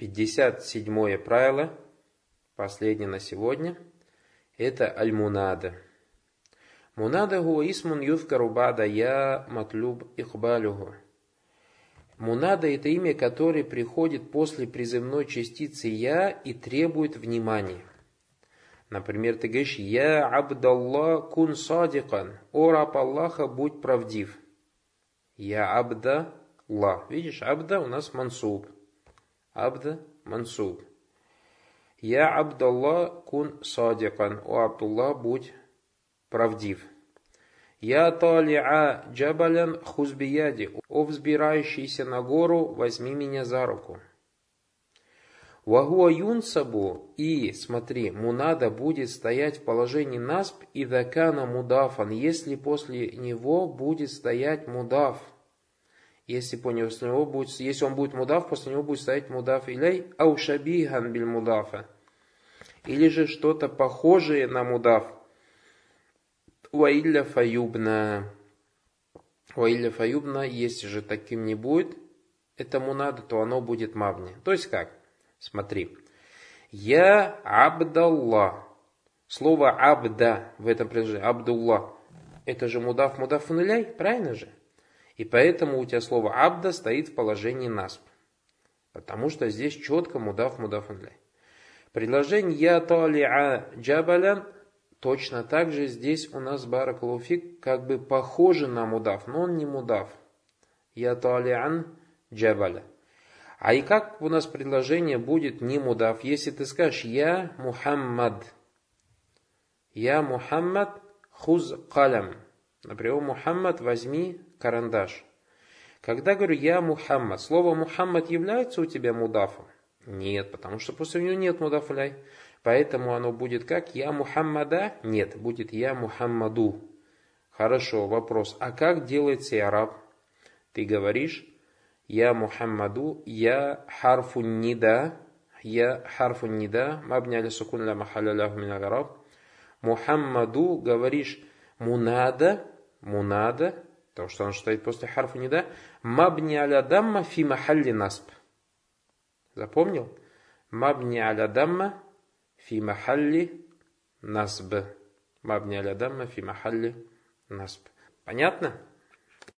57-е правило, последнее на сегодня, это аль-мунада. Мунада гуа исмун юзкару бада я матлуб ихбалюгу. Мунада — это имя, которое приходит после призывной частицы я и требует внимания. Например, ты говоришь: «Я абдаллах кун садикан». «О раб Аллаха, будь правдив». «Я абдаллах». Видишь, абда у нас мансуб. Абда мансуб. «Я абдаллах кун садикан». «О Абдуллах, будь правдив». «Я талиа джабалян хузбияди». «О взбирающийся на гору, возьми меня за руку». Вагуа юнсабу, и, смотри, мунада будет стоять в положении насб идза кана мудафан, если после него будет стоять мудаф. Если он будет мудаф, после него будет стоять мудаф илей, ау шабихан биль мудафа. Или же что-то похожее на мудаф. Ваилля фаюбна. Ваилля фаюбна, если же таким не будет, это мунада, то оно будет мабни. То есть как? Смотри. Я абдаллах. Слово абда в этом предложении, абдуллах, это же мудаф иляй, правильно же? И поэтому у тебя слово абда стоит в положении насб. Потому что здесь четко мудаф иляй. Предложение я талиа джабалян точно так же здесь у нас баракаллаху фик как бы похоже на мудаф, но он не мудаф. Я талиан джабаля. А и как у нас предложение будет не мудаф, если ты скажешь «Я Мухаммад». «Я Мухаммад хуз калям». Например, «Мухаммад, возьми карандаш». Когда говорю «Я Мухаммад», слово «Мухаммад» является у тебя мудафом? Нет, потому что после него нет мудаф иляй. Поэтому оно будет как «Я Мухаммада»? Нет, будет «Я Мухаммаду». Хорошо, вопрос. А как делается и'раб? Ты говоришь «Я Мухаммаду», «Я харфу нида», «Я харфу нида», «Мабни аля сукун ла махалля лаху мин аль-ираб». Мухаммаду говоришь «Мунада», «Мунада», потому что он стоит после харфу нида, «Мабни аля дамма фи махалли насб». Запомнил? «Мабни аля дамма фи махалли насб». «Мабни аля дамма фи махалли насб». Понятно?